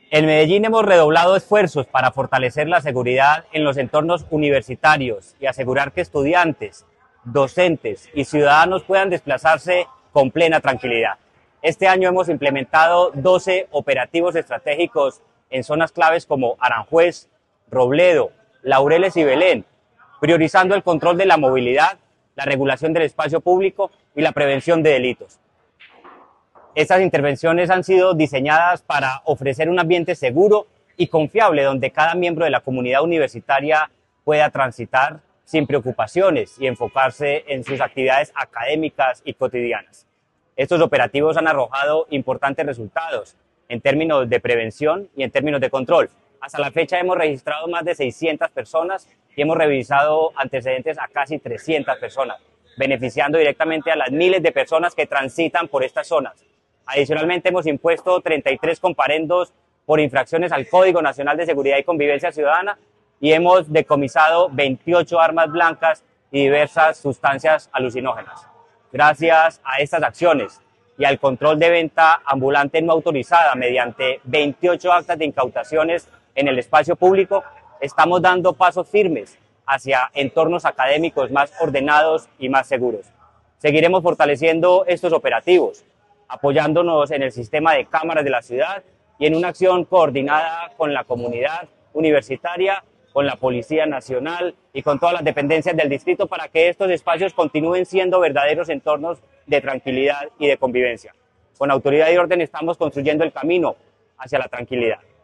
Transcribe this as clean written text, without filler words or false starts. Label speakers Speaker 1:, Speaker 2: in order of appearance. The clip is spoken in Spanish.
Speaker 1: En Medellín hemos redoblado esfuerzos para fortalecer la seguridad en los entornos universitarios y asegurar que estudiantes, docentes y ciudadanos puedan desplazarse con plena tranquilidad. Este año hemos implementado 12 operativos estratégicos en zonas claves como Aranjuez, Robledo, Laureles y Belén, priorizando el control de la movilidad, la regulación del espacio público y la prevención de delitos. Estas intervenciones han sido diseñadas para ofrecer un ambiente seguro y confiable donde cada miembro de la comunidad universitaria pueda transitar sin preocupaciones y enfocarse en sus actividades académicas y cotidianas. Estos operativos han arrojado importantes resultados en términos de prevención y en términos de control. Hasta la fecha hemos registrado más de 600 personas y hemos revisado antecedentes a casi 300 personas, beneficiando directamente a las miles de personas que transitan por estas zonas. Adicionalmente, hemos impuesto 33 comparendos por infracciones al Código Nacional de Seguridad y Convivencia Ciudadana y hemos decomisado 28 armas blancas y diversas sustancias alucinógenas. Gracias a estas acciones y al control de venta ambulante no autorizada mediante 28 actas de incautaciones en el espacio público, estamos dando pasos firmes hacia entornos académicos más ordenados y más seguros. Seguiremos fortaleciendo estos operativos, apoyándonos en el sistema de cámaras de la ciudad y en una acción coordinada con la comunidad universitaria, con la Policía Nacional y con todas las dependencias del distrito para que estos espacios continúen siendo verdaderos entornos de tranquilidad y de convivencia. Con autoridad y orden estamos construyendo el camino hacia la tranquilidad.